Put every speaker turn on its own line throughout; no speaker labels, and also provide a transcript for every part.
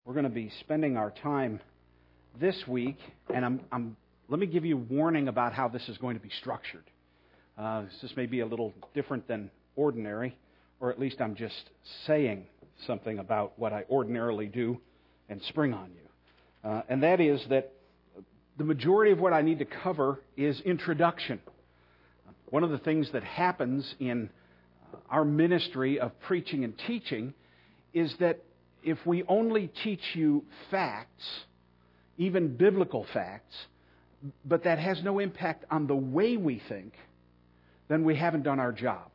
We're going to be spending our time this week, and let me give you a warning about how this is going to be structured. This may be a little different than ordinary, or at least I'm just saying something about what I ordinarily do and spring on you. And that is that the majority of what I need to cover is introduction. One of the things that happens in our ministry of preaching and teaching is that if we only teach you facts, even biblical facts, but that has no impact on the way we think, then we haven't done our job.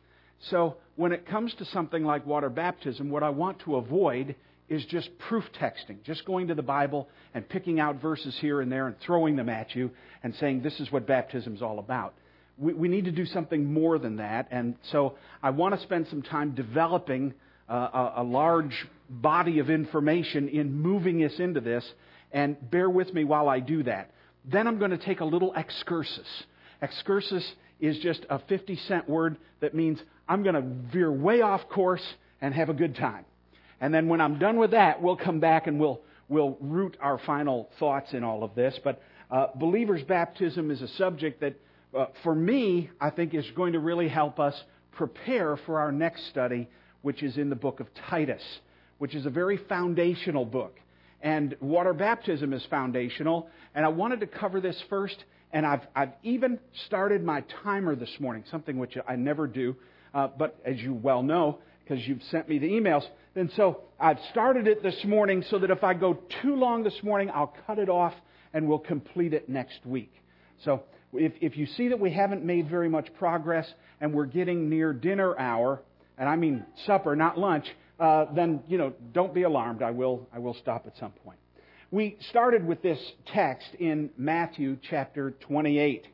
So when it comes to something like water baptism, what I want to avoid is just proof texting, just going to the Bible and picking out verses here and there and throwing them at you and saying this is what baptism is all about. We need to do something more than that, and so I want to spend some time developing a large body of information in moving us into this, and bear with me while I do that. Then I'm going to take a little excursus. Excursus is just a 50-cent word that means I'm going to veer way off course and have a good time. And then when I'm done with that, we'll come back and we'll root our final thoughts in all of this. But believer's baptism is a subject that, for me, I think is going to really help us prepare for our next study, which is in the book of Titus, which is a very foundational book. And water baptism is foundational, and I wanted to cover this first, and I've even started my timer this morning, something which I never do, but as you well know, because you've sent me the emails, and so I've started it this morning so that if I go too long this morning, I'll cut it off and we'll complete it next week. So if you see that we haven't made very much progress and we're getting near dinner hour, and I mean supper, not lunch, then, don't be alarmed. I will stop at some point. We started with this text in Matthew chapter 28,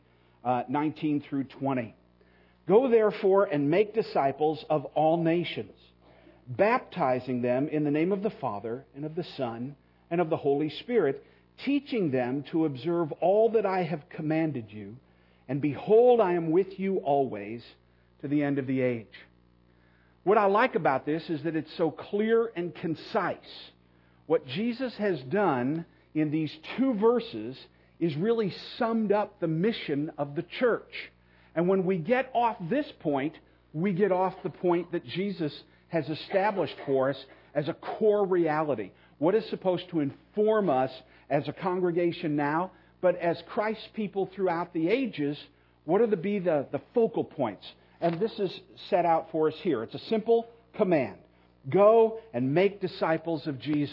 19 through 20. Go therefore and make disciples of all nations, baptizing them in the name of the Father and of the Son and of the Holy Spirit, teaching them to observe all that I have commanded you. And behold, I am with you always to the end of the age. What I like about this is that it's so clear and concise. What Jesus has done in these two verses is really summed up the mission of the church. And when we get off this point, we get off the point that Jesus has established for us as a core reality. What is supposed to inform us as a congregation now, but as Christ's people throughout the ages, what are to be the focal points? And this is set out for us here. It's a simple command. Go and make disciples of Jesus.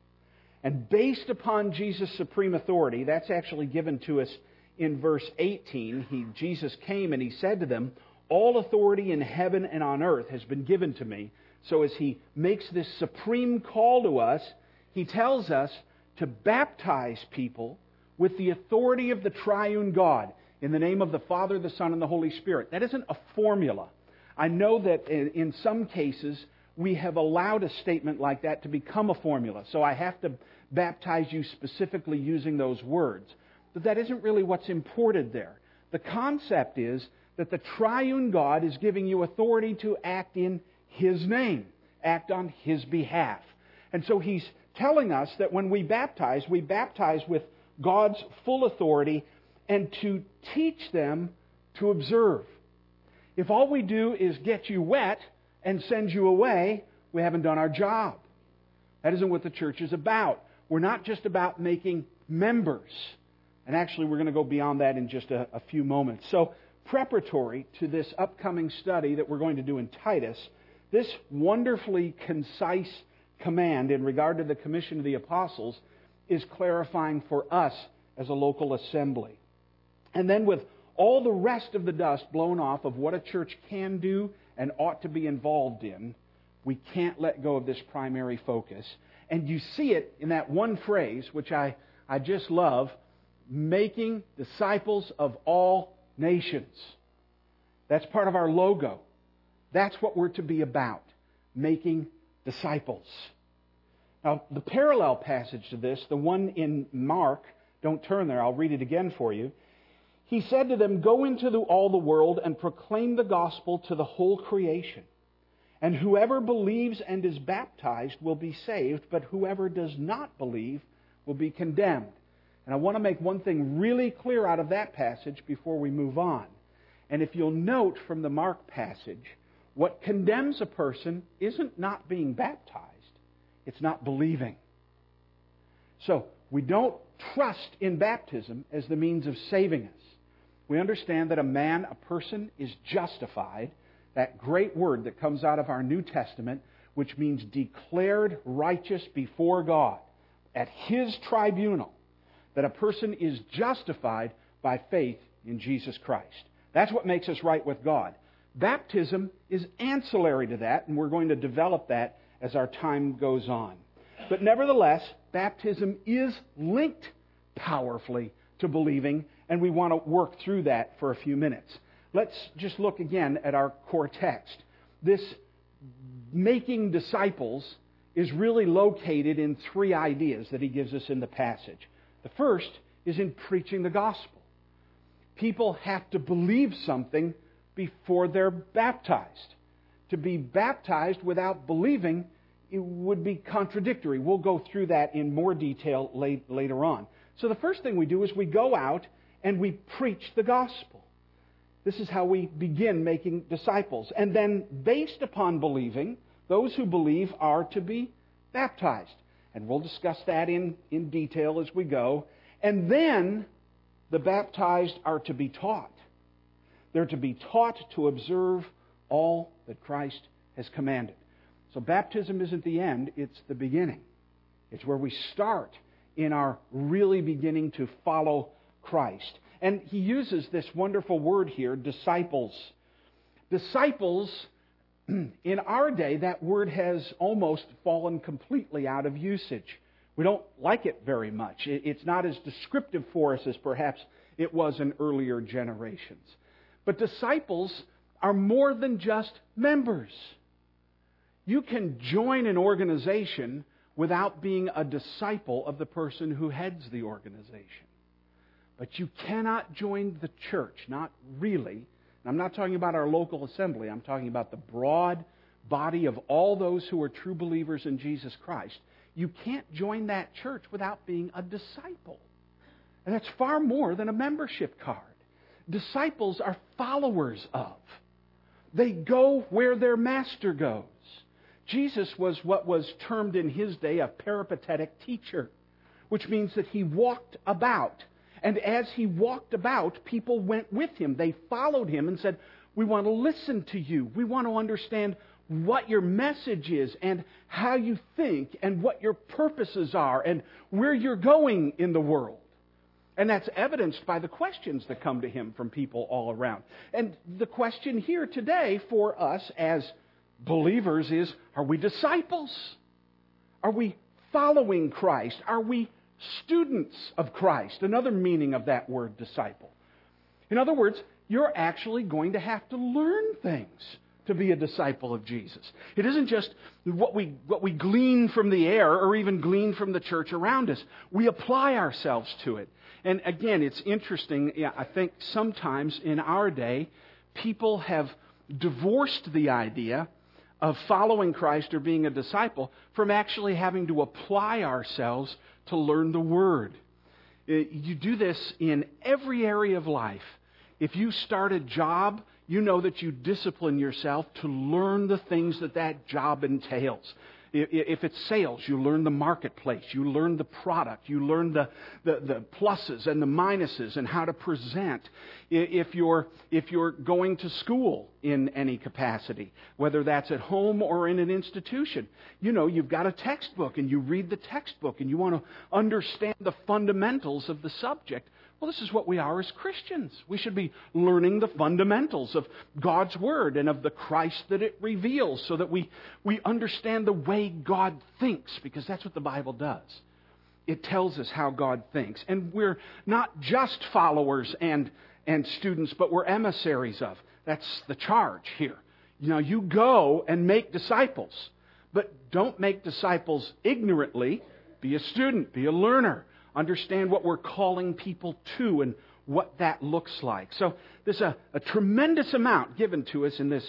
And based upon Jesus' supreme authority, that's actually given to us in verse 18. Jesus came and He said to them, all authority in heaven and on earth has been given to me. So as He makes this supreme call to us, He tells us to baptize people with the authority of the triune God, in the name of the Father, the Son, and the Holy Spirit. That isn't a formula. I know that in some cases we have allowed a statement like that to become a formula. So I have to baptize you specifically using those words. But that isn't really what's imported there. The concept is that the triune God is giving you authority to act in His name, act on His behalf. And so He's telling us that when we baptize with God's full authority and to teach them to observe. If all we do is get you wet and send you away, we haven't done our job. That isn't what the church is about. We're not just about making members. And actually, we're going to go beyond that in just a few moments. So, preparatory to this upcoming study that we're going to do in Titus, this wonderfully concise command in regard to the commission of the apostles is clarifying for us as a local assembly. And then with all the rest of the dust blown off of what a church can do and ought to be involved in, we can't let go of this primary focus. And you see it in that one phrase, which I just love, making disciples of all nations. That's part of our logo. That's what we're to be about, making disciples. Now, the parallel passage to this, the one in Mark, don't turn there, I'll read it again for you. He said to them, go into all the world and proclaim the gospel to the whole creation. And whoever believes and is baptized will be saved, but whoever does not believe will be condemned. And I want to make one thing really clear out of that passage before we move on. And if you'll note from the Mark passage, what condemns a person isn't not being baptized, it's not believing. So, we don't trust in baptism as the means of saving us. We understand that a person is justified, that great word that comes out of our New Testament, which means declared righteous before God at His tribunal, that a person is justified by faith in Jesus Christ. That's what makes us right with God. Baptism is ancillary to that, and we're going to develop that as our time goes on. But nevertheless, baptism is linked powerfully to believing, and we want to work through that for a few minutes. Let's just look again at our core text. This making disciples is really located in three ideas that he gives us in the passage. The first is in preaching the gospel. People have to believe something before they're baptized. To be baptized without believing, it would be contradictory. We'll go through that in more detail later on. So the first thing we do is we go out and we preach the gospel. This is how we begin making disciples. And then, based upon believing, those who believe are to be baptized. And we'll discuss that in detail as we go. And then, the baptized are to be taught. They're to be taught to observe all that Christ has commanded. So baptism isn't the end, it's the beginning. It's where we start in our really beginning to follow Christ. And he uses this wonderful word here, disciples. Disciples, in our day, that word has almost fallen completely out of usage. We don't like it very much. It's not as descriptive for us as perhaps it was in earlier generations. But disciples are more than just members. You can join an organization without being a disciple of the person who heads the organization. But you cannot join the church, not really. And I'm not talking about our local assembly. I'm talking about the broad body of all those who are true believers in Jesus Christ. You can't join that church without being a disciple. And that's far more than a membership card. Disciples are followers of. They go where their master goes. Jesus was what was termed in his day a peripatetic teacher, which means that he walked about. And as he walked about, people went with him. They followed him and said, "We want to listen to you. We want to understand what your message is and how you think and what your purposes are and where you're going in the world." And that's evidenced by the questions that come to him from people all around. And the question here today for us as believers is, are we disciples? Are we following Christ? Are we students of Christ? Another meaning of that word, disciple. In other words, you're actually going to have to learn things to be a disciple of Jesus. It isn't just what we glean from the air or even glean from the church around us. We apply ourselves to it. And again, it's interesting. I think sometimes in our day, people have divorced the idea of following Christ or being a disciple from actually having to apply ourselves to learn the Word. You do this in every area of life. If you start a job, you know that you discipline yourself to learn the things that job entails. If it's sales, you learn the marketplace, you learn the product, you learn the pluses and the minuses and how to present. If you're going to school in any capacity, whether that's at home or in an institution, you know you've got a textbook and you read the textbook and you want to understand the fundamentals of the subject. Well, this is what we are as Christians. We should be learning the fundamentals of God's Word and of the Christ that it reveals so that we understand the way God thinks, because that's what the Bible does. It tells us how God thinks. And we're not just followers and students, but we're emissaries of. That's the charge here. You know, you go and make disciples, but don't make disciples ignorantly. Be a student, be a learner. Understand what we're calling people to and what that looks like. So there's a tremendous amount given to us in this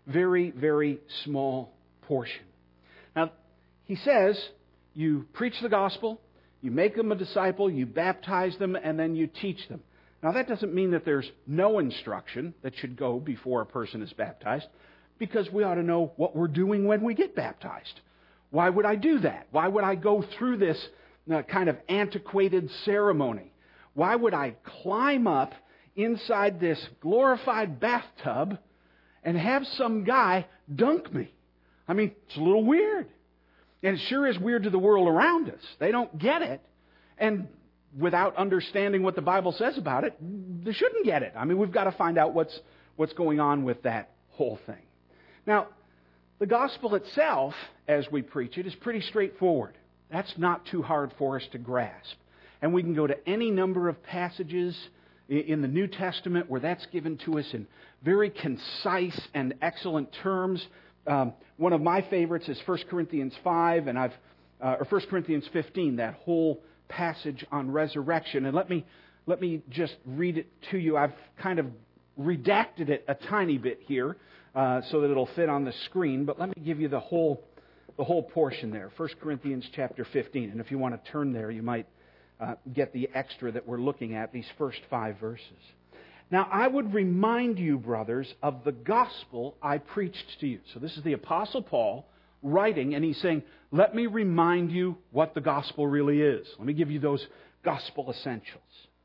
very, very small portion. Now, he says, you preach the gospel, you make them a disciple, you baptize them, and then you teach them. Now, that doesn't mean that there's no instruction that should go before a person is baptized, because we ought to know what we're doing when we get baptized. Why would I do that? Why would I go through this kind of antiquated ceremony? Why would I climb up inside this glorified bathtub and have some guy dunk me? I mean, it's a little weird. And it sure is weird to the world around us. They don't get it. And without understanding what the Bible says about it, they shouldn't get it. I mean, we've got to find out what's going on with that whole thing. Now, the gospel itself, as we preach it, is pretty straightforward. That's not too hard for us to grasp. And we can go to any number of passages in the New Testament where that's given to us in very concise and excellent terms. One of my favorites is 1 Corinthians 5, and or 1 Corinthians 15, that whole passage on resurrection. And let me just read it to you. I've kind of redacted it a tiny bit here so that it'll fit on the screen. But let me give you the whole portion there, 1 Corinthians chapter 15. And if you want to turn there, you might get the extra that we're looking at, these first 5 verses. Now, I would remind you, brothers, of the gospel I preached to you. So this is the Apostle Paul writing, and he's saying, let me remind you what the gospel really is. Let me give you those gospel essentials.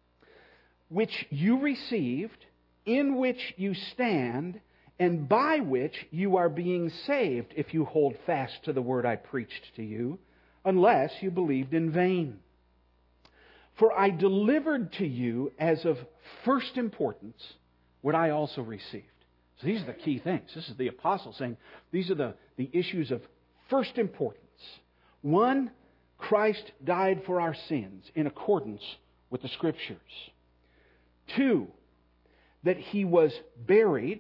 Which you received, in which you stand, and by which you are being saved, if you hold fast to the word I preached to you, unless you believed in vain. For I delivered to you as of first importance what I also received. So these are the key things. This is the apostle saying these are the issues of first importance. 1, Christ died for our sins in accordance with the Scriptures. 2, that He was buried.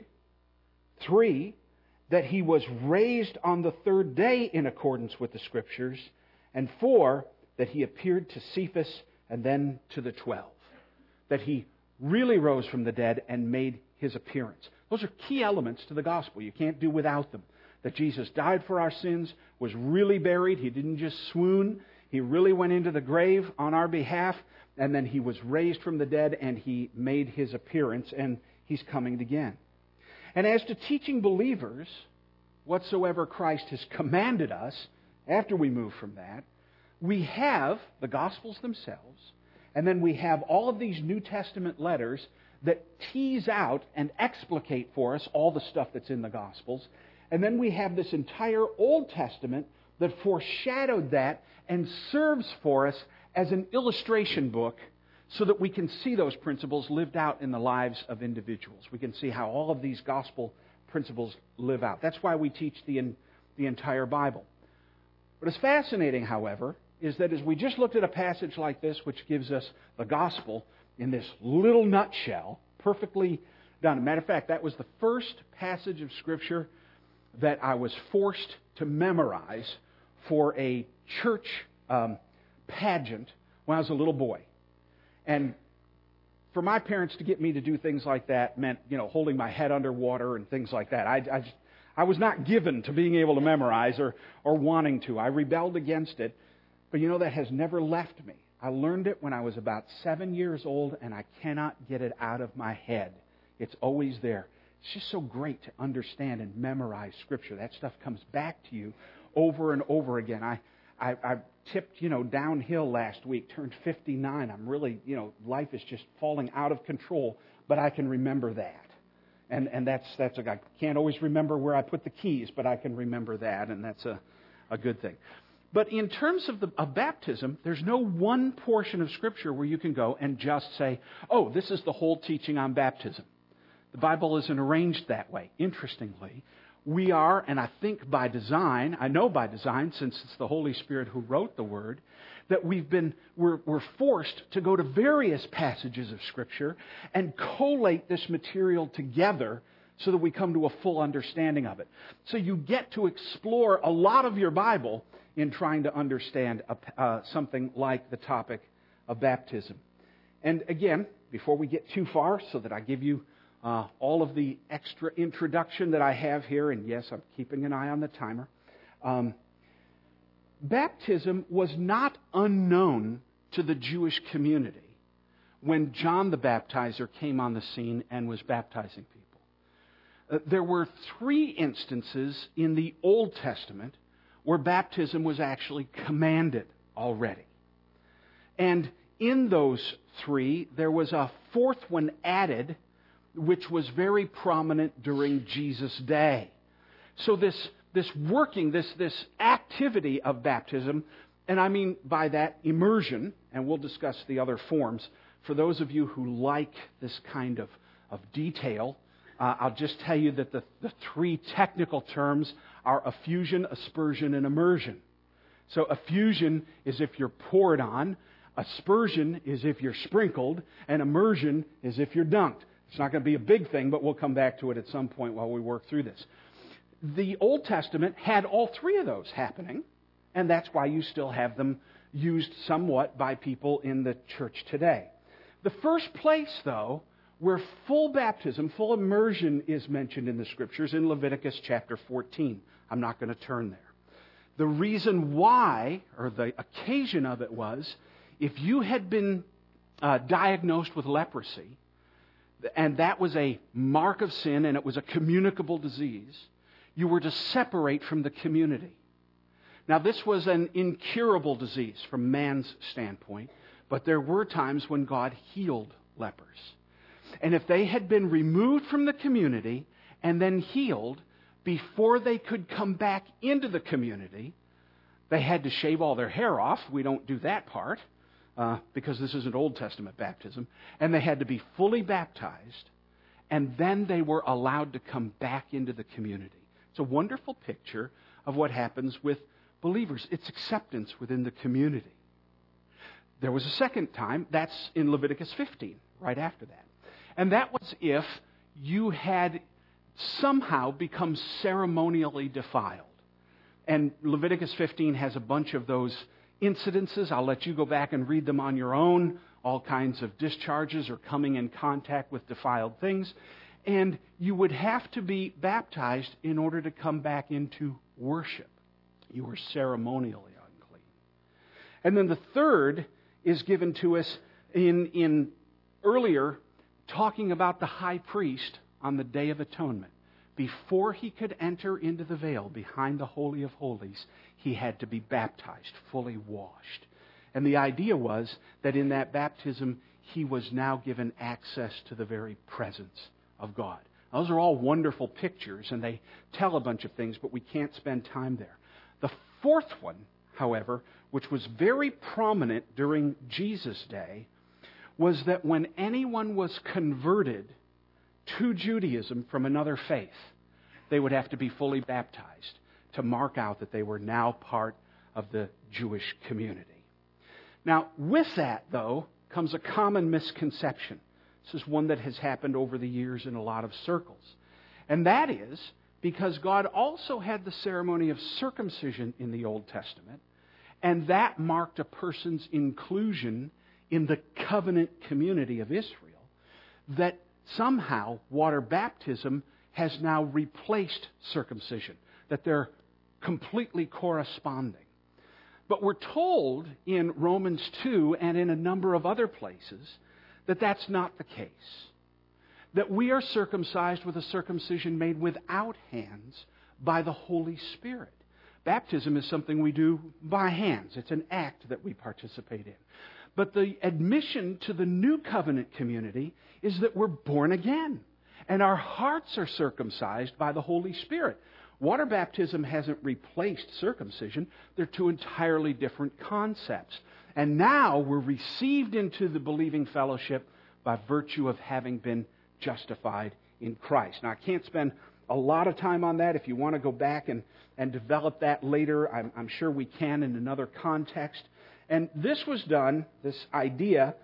3, that He was raised on the 3rd day in accordance with the Scriptures. And 4, that He appeared to Cephas and then to the 12. That He really rose from the dead and made His appearance. Those are key elements to the gospel. You can't do without them. That Jesus died for our sins, was really buried. He didn't just swoon. He really went into the grave on our behalf. And then He was raised from the dead and He made His appearance, and He's coming again. And as to teaching believers whatsoever Christ has commanded us, after we move from that, we have the Gospels themselves, and then we have all of these New Testament letters that tease out and explicate for us all the stuff that's in the Gospels. And then we have this entire Old Testament that foreshadowed that and serves for us as an illustration book so that we can see those principles lived out in the lives of individuals. We can see how all of these gospel principles live out. That's why we teach the entire Bible. What is fascinating, however, is that as we just looked at a passage like this, which gives us the gospel in this little nutshell, perfectly done. As a matter of fact, that was the first passage of Scripture that I was forced to memorize for a church pageant when I was a little boy. And for my parents to get me to do things like that meant, holding my head underwater and things like that. I was not given to being able to memorize or wanting to. I rebelled against it. But that has never left me. I learned it when I was about 7 years old, and I cannot get it out of my head. It's always there. It's just so great to understand and memorize Scripture. That stuff comes back to you over and over again. I tipped, downhill last week, turned 59. I'm really, life is just falling out of control, but I can remember that. And that's I can't always remember where I put the keys, but I can remember that, and that's a good thing. But in terms of baptism, there's no one portion of Scripture where you can go and just say, oh, this is the whole teaching on baptism. The Bible isn't arranged that way. Interestingly, we are, and I think by design, I know by design, since it's the Holy Spirit who wrote the Word, that we're forced to go to various passages of Scripture and collate this material together so that we come to a full understanding of it. So you get to explore a lot of your Bible in trying to understand something like the topic of baptism. And again, before we get too far, so that I give you all of the extra introduction that I have here, and yes, I'm keeping an eye on the timer. Baptism was not unknown to the Jewish community when John the Baptizer came on the scene and was baptizing people. There were 3 instances in the Old Testament where baptism was actually commanded already. And in those 3, there was a 4th one added, which was very prominent during Jesus' day. So this working, this activity of baptism, and I mean by that immersion, and we'll discuss the other forms. For those of you who like this kind of detail, I'll just tell you that the 3 technical terms are effusion, aspersion, and immersion. So effusion is if you're poured on, aspersion is if you're sprinkled, and immersion is if you're dunked. It's not going to be a big thing, but we'll come back to it at some point while we work through this. The Old Testament had all 3 of those happening, and that's why you still have them used somewhat by people in the church today. The first place, though, where full baptism, full immersion is mentioned in the Scriptures in Leviticus chapter 14. I'm not going to turn there. The reason why, or the occasion of it was, if you had been diagnosed with leprosy, and that was a mark of sin and it was a communicable disease, you were to separate from the community. Now, this was an incurable disease from man's standpoint, but there were times when God healed lepers. And if they had been removed from the community and then healed, before they could come back into the community, they had to shave all their hair off. We don't do that part because this is an Old Testament baptism. And they had to be fully baptized, and then they were allowed to come back into the community. It's a wonderful picture of what happens with believers. It's acceptance within the community. There was a second time. That's in Leviticus 15, right after that. And that was if you had somehow become ceremonially defiled. And Leviticus 15 has a bunch of those incidences. I'll let you go back and read them on your own. All kinds of discharges or coming in contact with defiled things. And you would have to be baptized in order to come back into worship. You were ceremonially unclean. And then the third is given to us in earlier, talking about the high priest on the Day of Atonement. Before he could enter into the veil behind the Holy of Holies, he had to be baptized, fully washed. And the idea was that in that baptism, he was now given access to the very presence of God. Those are all wonderful pictures, and they tell a bunch of things, but we can't spend time there. The 4th one, however, which was very prominent during Jesus' day, was that when anyone was converted to Judaism from another faith, they would have to be fully baptized to mark out that they were now part of the Jewish community. Now, with that, though, comes a common misconception. This is one that has happened over the years in a lot of circles. And that is because God also had the ceremony of circumcision in the Old Testament, and that marked a person's inclusion in the covenant community of Israel, that somehow water baptism has now replaced circumcision, that they're completely corresponding. But we're told in Romans 2 and in a number of other places that that's not the case. That we are circumcised with a circumcision made without hands by the Holy Spirit. Baptism is something we do by hands. It's an act that we participate in. But the admission to the new covenant community is that we're born again. And our hearts are circumcised by the Holy Spirit. Water baptism hasn't replaced circumcision. They're 2 entirely different concepts. And now we're received into the believing fellowship by virtue of having been justified in Christ. Now, I can't spend a lot of time on that. If you want to go back and develop that later, I'm sure we can in another context. And this was done, this idea,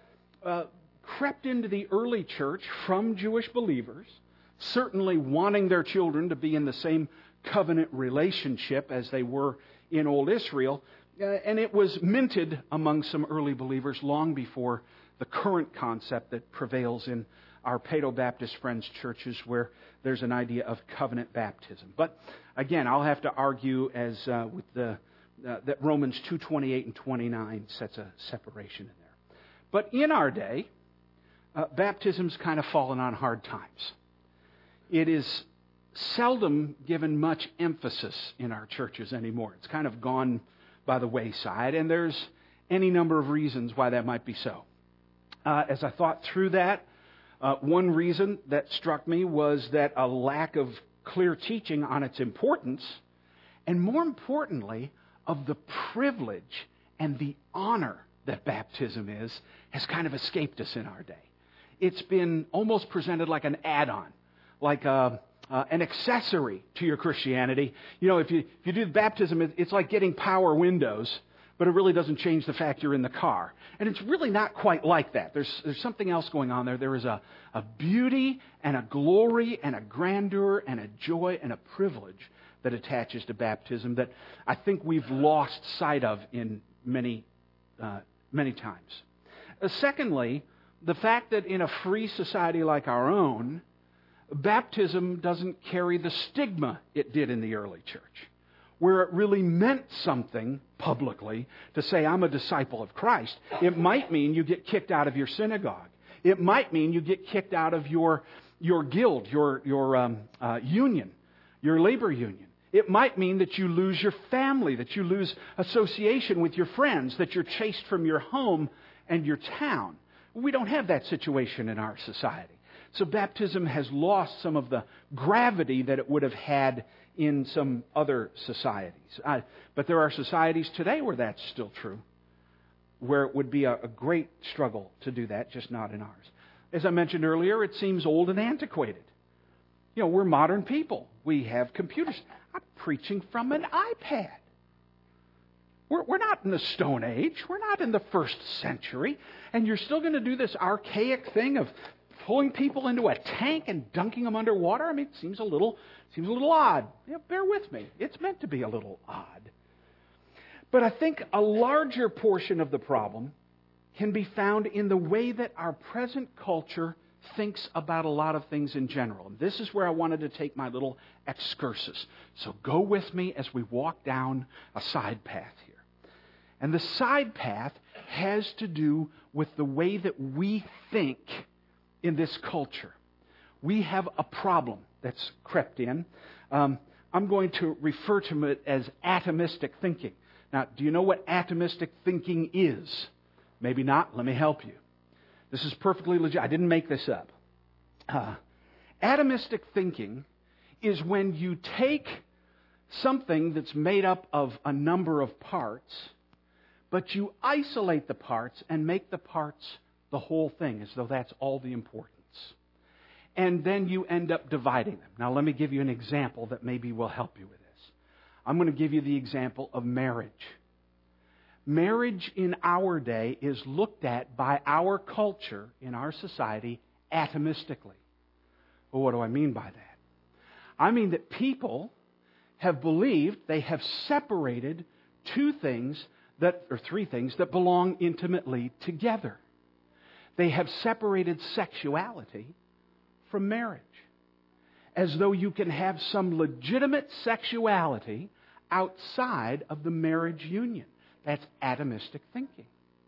crept into the early church from Jewish believers, certainly wanting their children to be in the same covenant relationship as they were in Old Israel. And it was minted among some early believers long before the current concept that prevails in our Paedo-Baptist Friends churches where there's an idea of covenant baptism. But again, I'll have to argue that Romans 2:28 and 29 sets a separation in there. But in our day, baptism's kind of fallen on hard times. It is seldom given much emphasis in our churches anymore. It's kind of gone by the wayside, and there's any number of reasons why that might be so. As I thought through that, one reason that struck me was that a lack of clear teaching on its importance, and more importantly, of the privilege and the honor that baptism is, has kind of escaped us in our day. It's been almost presented like an add-on, like an accessory to your Christianity. You know, if you do baptism, it's like getting power windows, but it really doesn't change the fact you're in the car. And it's really not quite like that. There's something else going on there. There is a beauty and a glory and a grandeur and a joy and a privilege that attaches to baptism that I think we've lost sight of in many times. Secondly, the fact that in a free society like our own, baptism doesn't carry the stigma it did in the early church, where it really meant something publicly to say, I'm a disciple of Christ. It might mean you get kicked out of your synagogue. It might mean you get kicked out of your guild, your union, your labor union. It might mean that you lose your family, that you lose association with your friends, that you're chased from your home and your town. We don't have that situation in our society. So baptism has lost some of the gravity that it would have had in some other societies. But there are societies today where that's still true, where it would be a great struggle to do that, just not in ours. As I mentioned earlier, it seems old and antiquated. You know, we're modern people. We have computers. I'm preaching from an iPad. We're not in the Stone Age. We're not in the first century. And you're still going to do this archaic thing of pulling people into a tank and dunking them underwater? I mean, it seems a little odd. You know, bear with me. It's meant to be a little odd. But I think a larger portion of the problem can be found in the way that our present culture thinks about a lot of things in general. And this is where I wanted to take my little excursus. So go with me as we walk down a side path here. And the side path has to do with the way that we think in this culture. We have a problem that's crept in. I'm going to refer to it as atomistic thinking. Now, do you know what atomistic thinking is? Maybe not. Let me help you. This is perfectly legit. I didn't make this up. Atomistic thinking is when you take something that's made up of a number of parts, but you isolate the parts and make the parts the whole thing, as though that's all the importance. And then you end up dividing them. Now, let me give you an example that maybe will help you with this. I'm going to give you the example of marriage. Marriage in our day is looked at by our culture, in our society, atomistically. Well, what do I mean by that? I mean that people have believed they have separated three things that belong intimately together. They have separated sexuality from marriage, as though you can have some legitimate sexuality outside of the marriage union. That's atomistic thinking.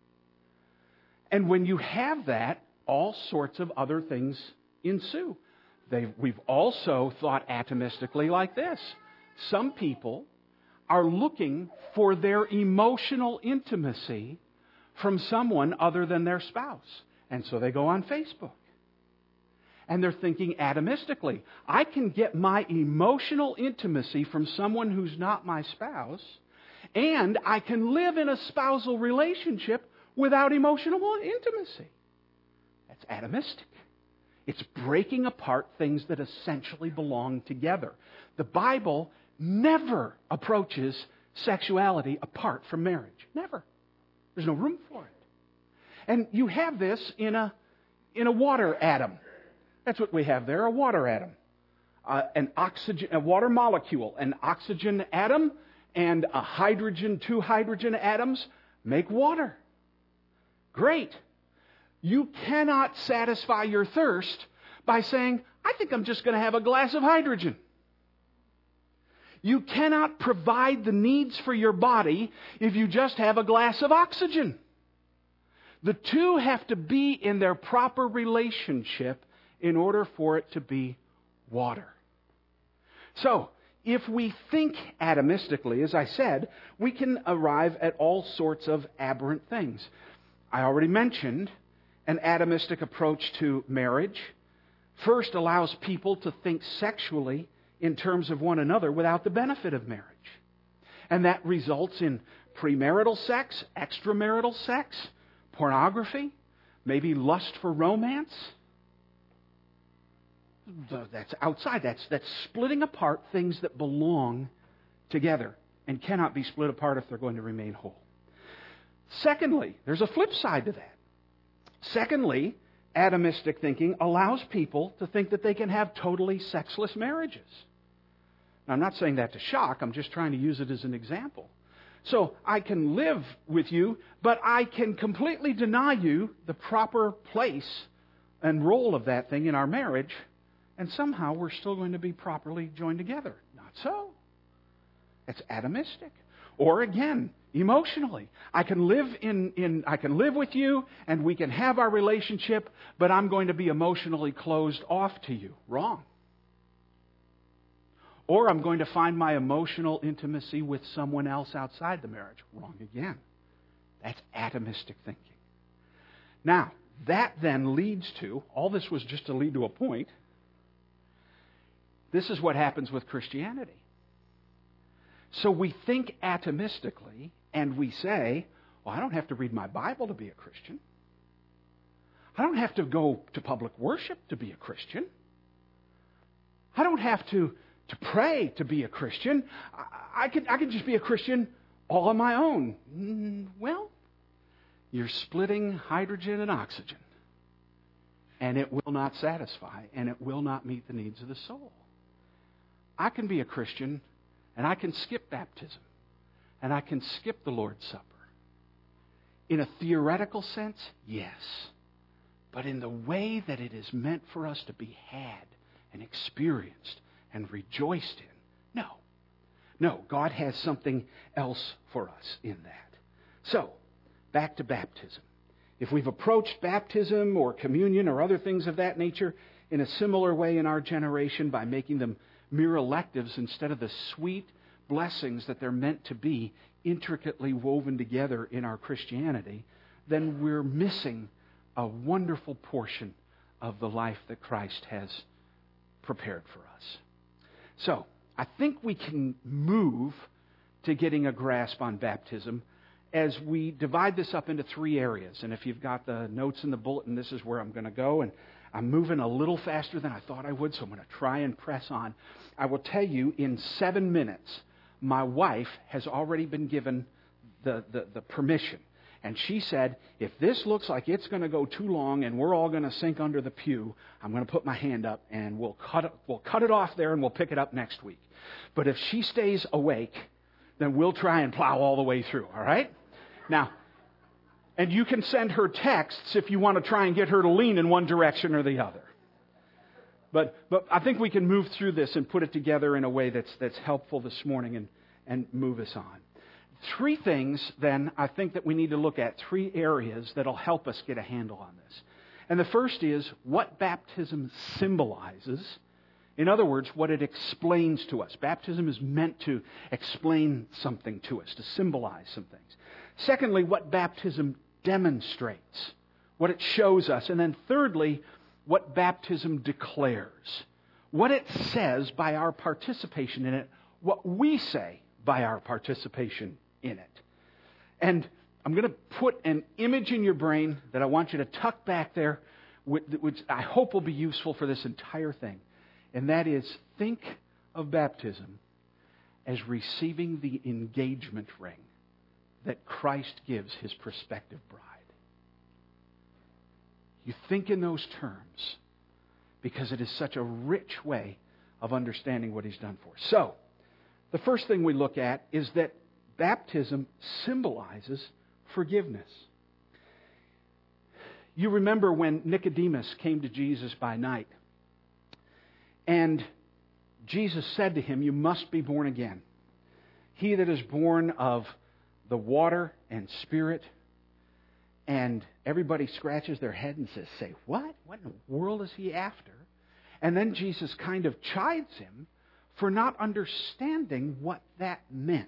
And when you have that, all sorts of other things ensue. We've also thought atomistically like this. Some people are looking for their emotional intimacy from someone other than their spouse. And so they go on Facebook. And they're thinking atomistically. I can get my emotional intimacy from someone who's not my spouse, and I can live in a spousal relationship without emotional intimacy. That's atomistic. It's breaking apart things that essentially belong together. The Bible never approaches sexuality apart from marriage. Never. There's no room for it. And you have this in a water atom. That's what we have there, a water atom. A water molecule, an oxygen atom, and two hydrogen atoms make water. Great. You cannot satisfy your thirst by saying, I think I'm just going to have a glass of hydrogen. You cannot provide the needs for your body if you just have a glass of oxygen. The two have to be in their proper relationship in order for it to be water. So, if we think atomistically, as I said, we can arrive at all sorts of aberrant things. I already mentioned an atomistic approach to marriage first allows people to think sexually in terms of one another without the benefit of marriage. And that results in premarital sex, extramarital sex, pornography, maybe lust for romance. That's outside. That's splitting apart things that belong together and cannot be split apart if they're going to remain whole. Secondly, there's a flip side to that. Secondly, atomistic thinking allows people to think that they can have totally sexless marriages. Now, I'm not saying that to shock. I'm just trying to use it as an example. So I can live with you, but I can completely deny you the proper place and role of that thing in our marriage, and somehow we're still going to be properly joined together. Not so. It's atomistic. Or again, emotionally, I can live I can live with you, and we can have our relationship, but I'm going to be emotionally closed off to you. Wrong. Or I'm going to find my emotional intimacy with someone else outside the marriage. Wrong again. That's atomistic thinking. Now, that then leads to, all this was just to lead to a point. This is what happens with Christianity. So we think atomistically, and we say, well, I don't have to read my Bible to be a Christian. I don't have to go to public worship to be a Christian. I don't have to pray to be a Christian. I can just be a Christian all on my own. Well, you're splitting hydrogen and oxygen, and it will not satisfy, and it will not meet the needs of the soul. I can be a Christian, and I can skip baptism, and I can skip the Lord's Supper. In a theoretical sense, yes. But in the way that it is meant for us to be had and experienced and rejoiced in, no. No, God has something else for us in that. So, back to baptism. If we've approached baptism or communion or other things of that nature in a similar way in our generation by making them mere electives instead of the sweet blessings that they're meant to be intricately woven together in our Christianity, then we're missing a wonderful portion of the life that Christ has prepared for us. So, I think we can move to getting a grasp on baptism as we divide this up into three areas. And if you've got the notes in the bulletin, this is where I'm going to go. And I'm moving a little faster than I thought I would, so I'm going to try and press on. I will tell you, in 7 minutes, my wife has already been given the permission. And she said, if this looks like it's going to go too long and we're all going to sink under the pew, I'm going to put my hand up and we'll cut it off there and we'll pick it up next week. But if she stays awake, then we'll try and plow all the way through, all right? Now, and you can send her texts if you want to try and get her to lean in one direction or the other. But I think we can move through this and put it together in a way that's helpful this morning and move us on. Three things, then, I think that we need to look at, three areas that'll help us get a handle on this. And the first is what baptism symbolizes. In other words, what it explains to us. Baptism is meant to explain something to us, to symbolize some things. Secondly, what baptism demonstrates, what it shows us. And then thirdly, what baptism declares, what it says by our participation in it, what we say by our participation in it. And I'm going to put an image in your brain that I want you to tuck back there, which I hope will be useful for this entire thing. And that is, think of baptism as receiving the engagement ring that Christ gives His prospective bride. You think in those terms because it is such a rich way of understanding what He's done for us. So, the first thing we look at is that baptism symbolizes forgiveness. You remember when Nicodemus came to Jesus by night, and Jesus said to him, "You must be born again. He that is born of the water and Spirit." And everybody scratches their head and says, "Say, what? What in the world is he after?" And then Jesus kind of chides him for not understanding what that meant.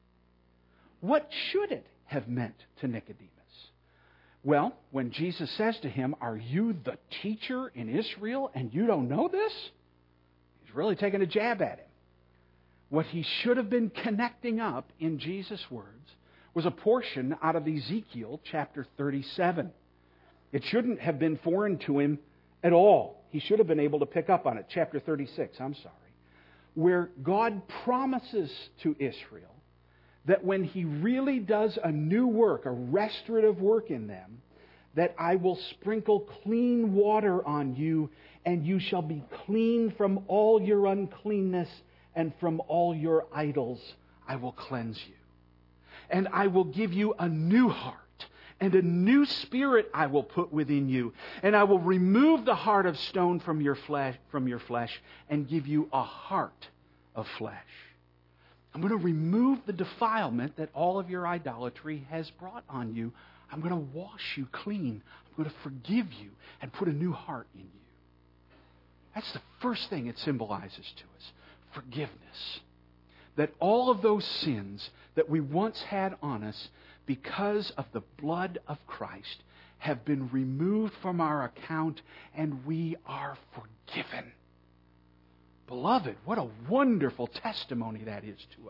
What should it have meant to Nicodemus? Well, when Jesus says to him, "Are you the teacher in Israel and you don't know this?" He's really taking a jab at him. What he should have been connecting up in Jesus' words was a portion out of Ezekiel chapter 37. It shouldn't have been foreign to him at all. He should have been able to pick up on it. Chapter 36, where God promises to Israel that when He really does a new work, a restorative work in them, that I will sprinkle clean water on you, and you shall be clean from all your uncleanness, and from all your idols I will cleanse you. And I will give you a new heart, and a new spirit I will put within you, and I will remove the heart of stone from your flesh, and give you a heart of flesh. I'm going to remove the defilement that all of your idolatry has brought on you. I'm going to wash you clean. I'm going to forgive you and put a new heart in you. That's the first thing it symbolizes to us. Forgiveness. That all of those sins that we once had on us because of the blood of Christ have been removed from our account, and we are forgiven. Beloved, what a wonderful testimony that is to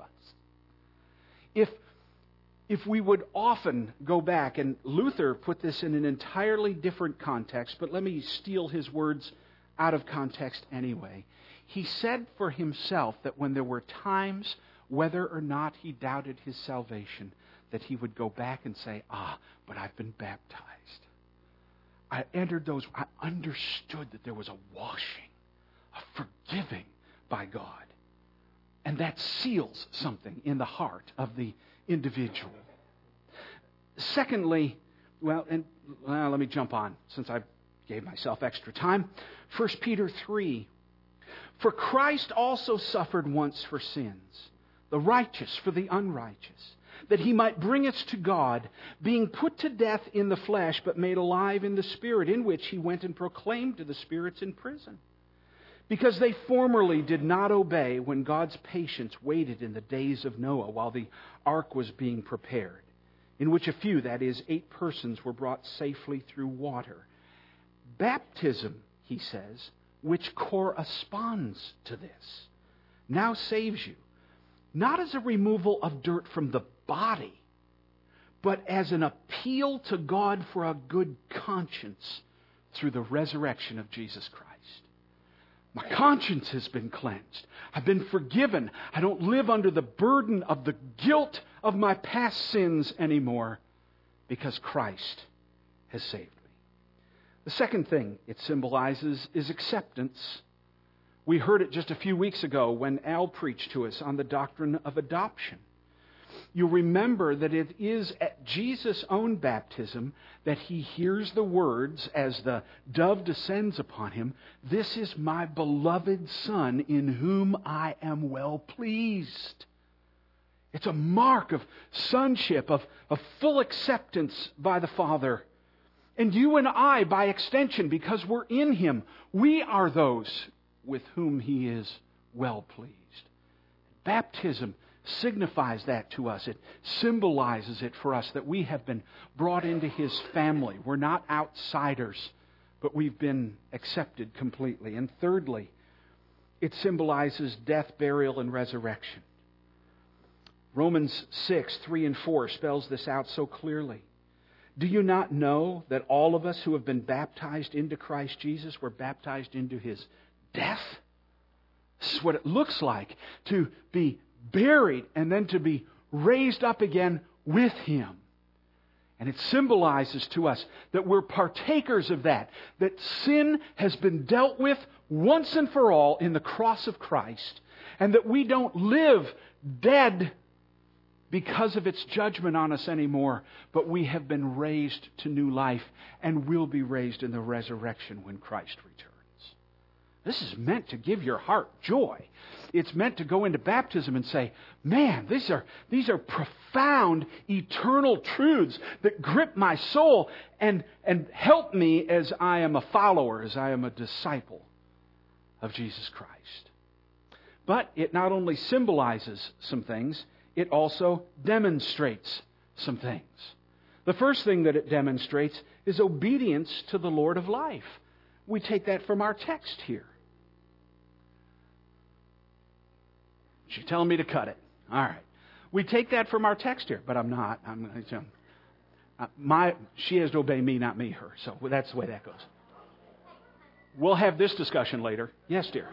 us. If we would often go back, and Luther put this in an entirely different context, but let me steal his words out of context anyway. He said for himself that when there were times, whether or not he doubted his salvation, that he would go back and say, but I've been baptized. I understood that there was a washing, a forgiving by God. And that seals something in the heart of the individual. Secondly, let me jump on since I gave myself extra time. 1 Peter 3. For Christ also suffered once for sins, the righteous for the unrighteous, that He might bring us to God, being put to death in the flesh, but made alive in the Spirit, in which He went and proclaimed to the spirits in prison, because they formerly did not obey when God's patience waited in the days of Noah while the ark was being prepared, in which a few, that is, 8 persons, were brought safely through water. Baptism, he says, which corresponds to this, now saves you, not as a removal of dirt from the body, but as an appeal to God for a good conscience through the resurrection of Jesus Christ. My conscience has been cleansed. I've been forgiven. I don't live under the burden of the guilt of my past sins anymore because Christ has saved me. The second thing it symbolizes is acceptance. We heard it just a few weeks ago when Al preached to us on the doctrine of adoption. You'll remember that it is at Jesus' own baptism that He hears the words as the dove descends upon Him, "This is my beloved Son in whom I am well pleased." It's a mark of sonship, of full acceptance by the Father. And you and I, by extension, because we're in Him, we are those with whom He is well pleased. Baptism signifies that to us. It symbolizes it for us that we have been brought into His family. We're not outsiders, but we've been accepted completely. And thirdly, it symbolizes death, burial, and resurrection. Romans 6, 3 and 4 spells this out so clearly. Do you not know that all of us who have been baptized into Christ Jesus were baptized into His death? This is what it looks like to be buried and then to be raised up again with Him. And it symbolizes to us that we're partakers of that sin has been dealt with once and for all in the cross of Christ, and that we don't live dead because of its judgment on us anymore, but we have been raised to new life and will be raised in the resurrection when Christ returns. This is meant to give your heart joy. It's meant to go into baptism and say, man, these are profound, eternal truths that grip my soul and help me as I am a follower, as I am a disciple of Jesus Christ. But it not only symbolizes some things, it also demonstrates some things. The first thing that it demonstrates is obedience to the Lord of life. We take that from our text here. She's telling me to cut it. All right. We take that from our text here, but I'm not. She has to obey me, not me, her. So that's the way that goes. We'll have this discussion later. Yes, dear.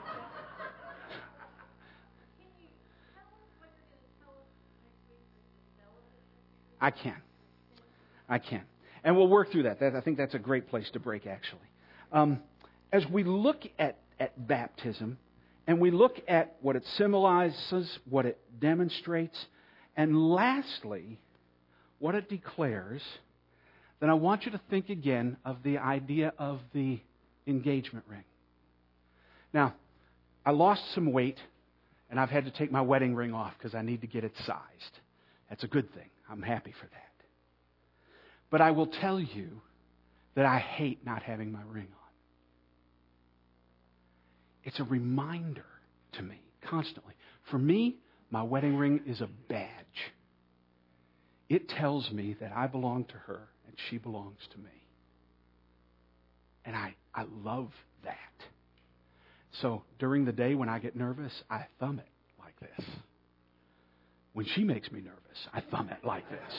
I can. And we'll work through that. I think that's a great place to break, actually. As we look at baptism, and we look at what it symbolizes, what it demonstrates, and lastly, what it declares, then I want you to think again of the idea of the engagement ring. Now, I lost some weight, and I've had to take my wedding ring off because I need to get it sized. That's a good thing. I'm happy for that. But I will tell you that I hate not having my ring on. It's a reminder to me, constantly. For me, my wedding ring is a badge. It tells me that I belong to her and she belongs to me. And I love that. So during the day when I get nervous, I thumb it like this. When she makes me nervous, I thumb it like this.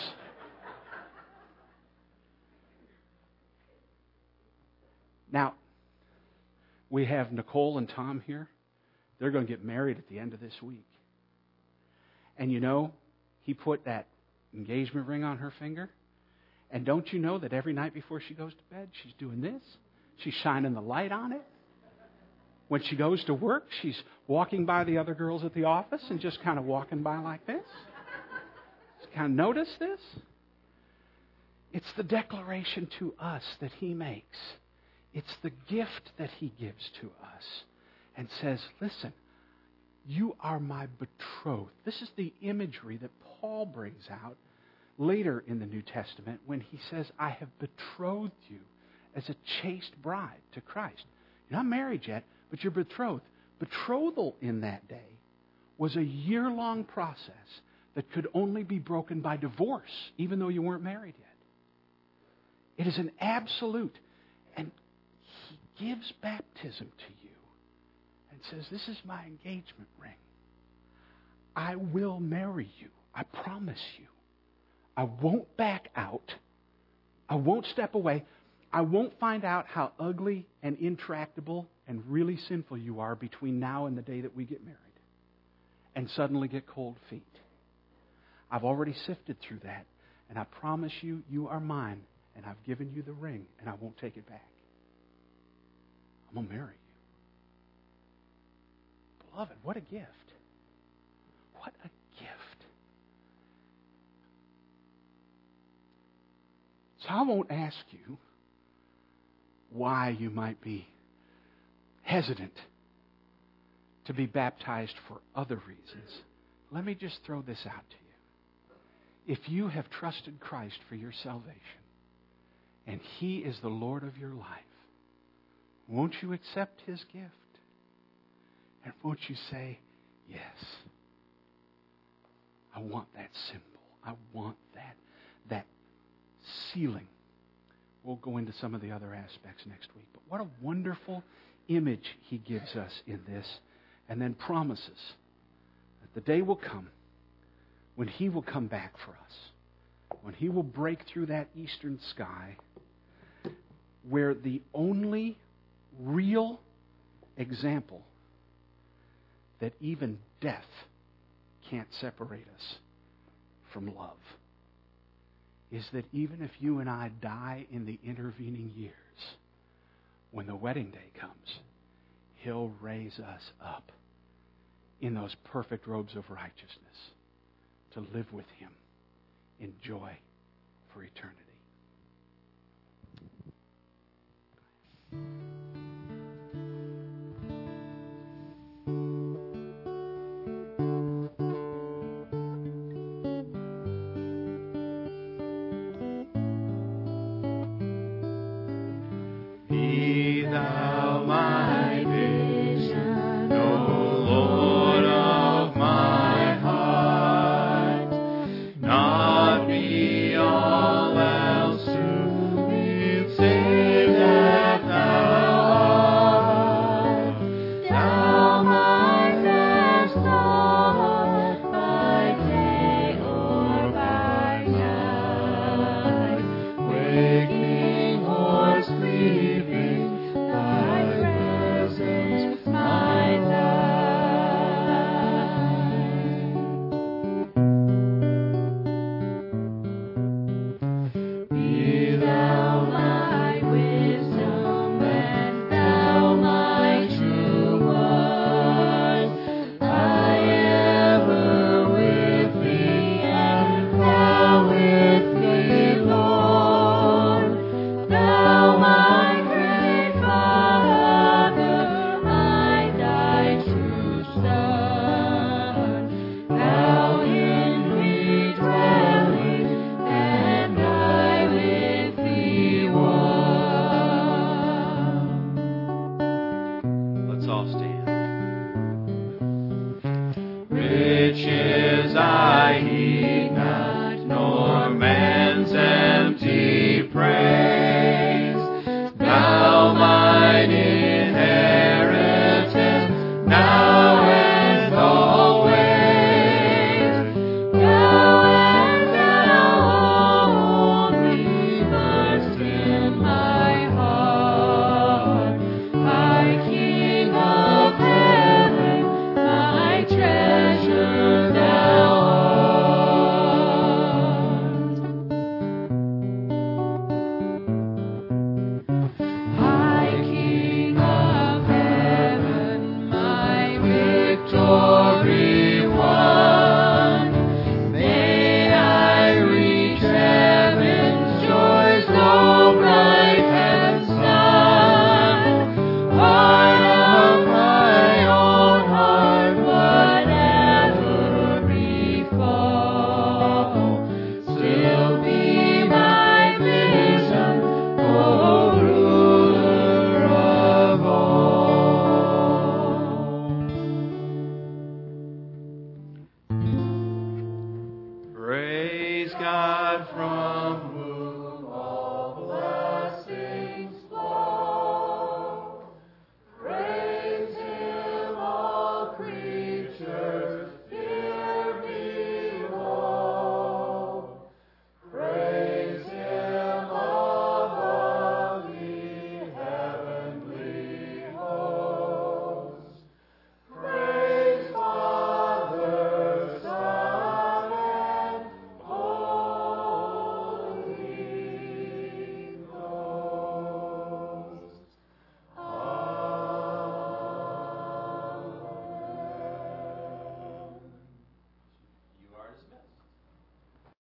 Now, we have Nicole and Tom here. They're going to get married at the end of this week. And you know, he put that engagement ring on her finger. And don't you know that every night before she goes to bed, she's doing this? She's shining the light on it. When she goes to work, she's walking by the other girls at the office and just kind of walking by like this. Just kind of notice this. It's the declaration to us that he makes. It's the gift that he gives to us and says, listen, you are my betrothed. This is the imagery that Paul brings out later in the New Testament when he says, I have betrothed you as a chaste bride to Christ. You're not married yet, but you're betrothed. Betrothal in that day was a year-long process that could only be broken by divorce, even though you weren't married yet. It is an absolute. And he gives baptism to you and says, this is my engagement ring. I will marry you. I promise you. I won't back out. I won't step away. I won't find out how ugly and intractable and really sinful you are between now and the day that we get married and suddenly get cold feet. I've already sifted through that, and I promise you, you are mine, and I've given you the ring, and I won't take it back. I'm going to marry you. Beloved, what a gift. What a gift. So I won't ask you why you might be hesitant to be baptized for other reasons. Let me just throw this out to you. If you have trusted Christ for your salvation, and He is the Lord of your life, won't you accept His gift? And won't you say, yes, I want that symbol. I want that sealing. We'll go into some of the other aspects next week. But what a wonderful image He gives us in this, and then promises that the day will come when He will come back for us, when He will break through that eastern sky, where the only real example that even death can't separate us from love is that even if you and I die in the intervening years, when the wedding day comes, He'll raise us up in those perfect robes of righteousness to live with Him in joy for eternity.